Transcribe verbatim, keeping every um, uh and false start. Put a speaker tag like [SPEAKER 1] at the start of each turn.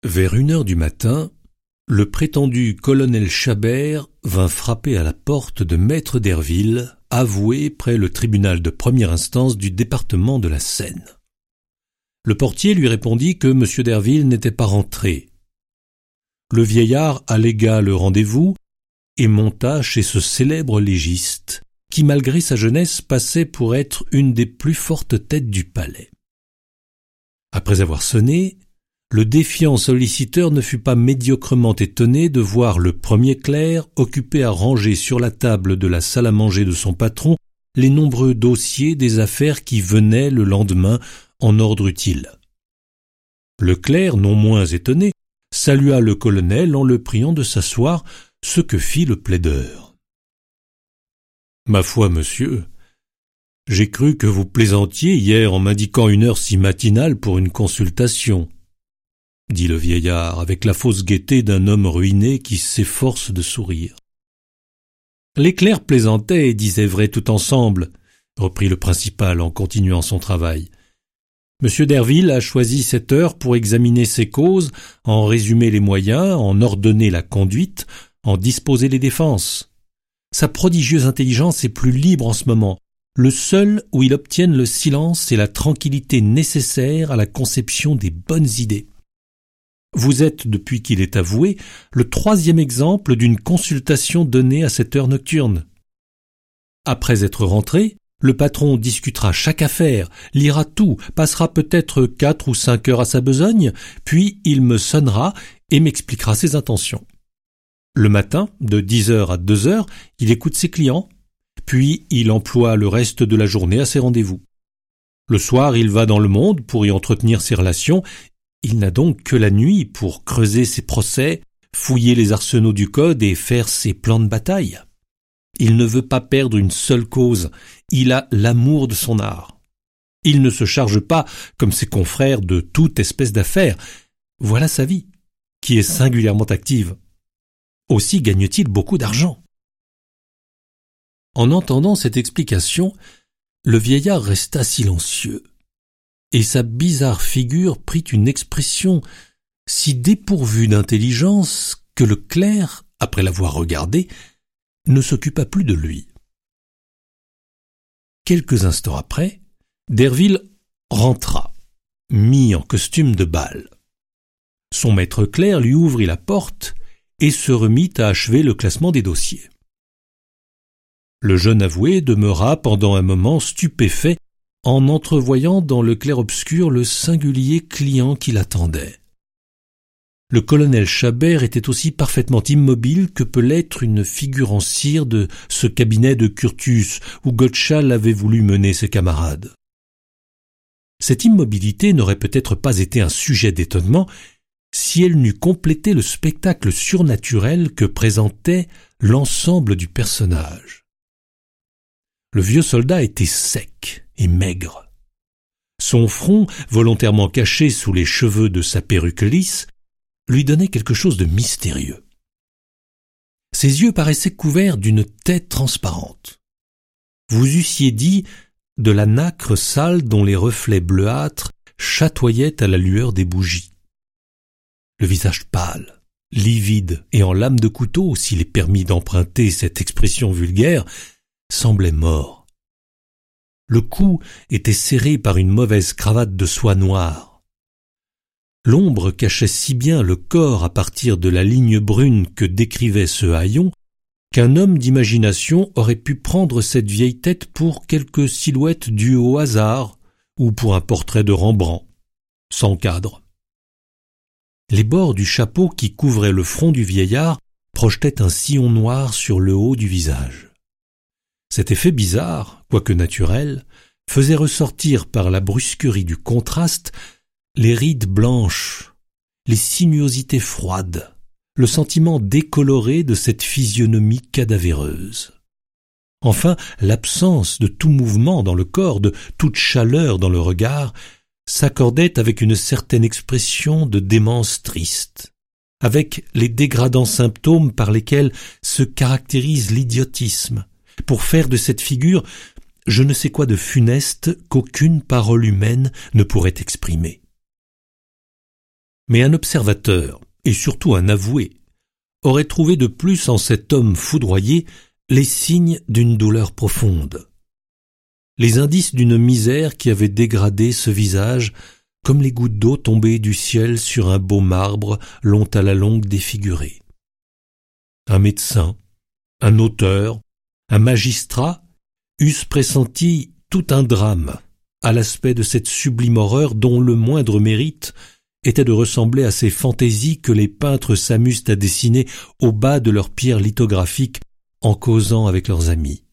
[SPEAKER 1] Vers une heure du matin, le prétendu colonel Chabert vint frapper à la porte de maître Derville, avoué près le tribunal de première instance du département de la Seine. Le portier lui répondit que M. Derville n'était pas rentré. Le vieillard allégua le rendez-vous et monta chez ce célèbre légiste, qui malgré sa jeunesse passait pour être une des plus fortes têtes du palais. Après avoir sonné, le défiant solliciteur ne fut pas médiocrement étonné de voir le premier clerc occupé à ranger sur la table de la salle à manger de son patron les nombreux dossiers des affaires qui venaient le lendemain en ordre utile. Le clerc, non moins étonné, salua le colonel en le priant de s'asseoir, ce que fit le plaideur. « Ma foi, monsieur, j'ai cru que vous plaisantiez hier en m'indiquant une heure si matinale pour une consultation. » dit le vieillard avec la fausse gaieté d'un homme ruiné qui s'efforce de sourire. Les clercs plaisantaient et disaient vrai tout ensemble, reprit le principal en continuant son travail. Monsieur Derville a choisi cette heure pour examiner ses causes, en résumer les moyens, en ordonner la conduite, en disposer les défenses. Sa prodigieuse intelligence est plus libre en ce moment, le seul où il obtienne le silence et la tranquillité nécessaires à la conception des bonnes idées. Vous êtes, depuis qu'il est avoué, le troisième exemple d'une consultation donnée à cette heure nocturne. Après être rentré, le patron discutera chaque affaire, lira tout, passera peut-être quatre ou cinq heures à sa besogne, puis il me sonnera et m'expliquera ses intentions. Le matin, de dix heures à deux heures, il écoute ses clients, puis il emploie le reste de la journée à ses rendez-vous. Le soir, il va dans le monde pour y entretenir ses relations. Il n'a donc que la nuit pour creuser ses procès, fouiller les arsenaux du code et faire ses plans de bataille. Il ne veut pas perdre une seule cause, il a l'amour de son art. Il ne se charge pas, comme ses confrères, de toute espèce d'affaires. Voilà sa vie, qui est singulièrement active. Aussi gagne-t-il beaucoup d'argent. En entendant cette explication, le vieillard resta silencieux. Et sa bizarre figure prit une expression si dépourvue d'intelligence que le clerc, après l'avoir regardé, ne s'occupa plus de lui. Quelques instants après, Derville rentra, mis en costume de bal. Son maître clerc lui ouvrit la porte et se remit à achever le classement des dossiers. Le jeune avoué demeura pendant un moment stupéfait en entrevoyant dans le clair-obscur le singulier client qui l'attendait. Le colonel Chabert était aussi parfaitement immobile que peut l'être une figure en cire de ce cabinet de Curtius où Gottschall avait voulu mener ses camarades. Cette immobilité n'aurait peut-être pas été un sujet d'étonnement si elle n'eût complété le spectacle surnaturel que présentait l'ensemble du personnage. Le vieux soldat était sec et maigre. Son front, volontairement caché sous les cheveux de sa perruque lisse, lui donnait quelque chose de mystérieux. Ses yeux paraissaient couverts d'une tête transparente. Vous eussiez dit de la nacre sale dont les reflets bleuâtres chatoyaient à la lueur des bougies. Le visage pâle, livide et en lame de couteau, s'il est permis d'emprunter cette expression vulgaire, semblait mort. Le cou était serré par une mauvaise cravate de soie noire. L'ombre cachait si bien le corps à partir de la ligne brune que décrivait ce haillon qu'un homme d'imagination aurait pu prendre cette vieille tête pour quelque silhouette due au hasard ou pour un portrait de Rembrandt, sans cadre. Les bords du chapeau qui couvrait le front du vieillard projetaient un sillon noir sur le haut du visage. Cet effet bizarre, quoique naturel, faisait ressortir par la brusquerie du contraste les rides blanches, les sinuosités froides, le sentiment décoloré de cette physionomie cadavéreuse. Enfin, l'absence de tout mouvement dans le corps, de toute chaleur dans le regard, s'accordait avec une certaine expression de démence triste, avec les dégradants symptômes par lesquels se caractérise l'idiotisme, pour faire de cette figure je ne sais quoi de funeste qu'aucune parole humaine ne pourrait exprimer. Mais un observateur, et surtout un avoué, aurait trouvé de plus en cet homme foudroyé les signes d'une douleur profonde, les indices d'une misère qui avait dégradé ce visage comme les gouttes d'eau tombées du ciel sur un beau marbre long à la longue défiguré. Un médecin, un auteur, un magistrat eussent pressenti tout un drame à l'aspect de cette sublime horreur dont le moindre mérite était de ressembler à ces fantaisies que les peintres s'amusent à dessiner au bas de leurs pierres lithographiques en causant avec leurs amis.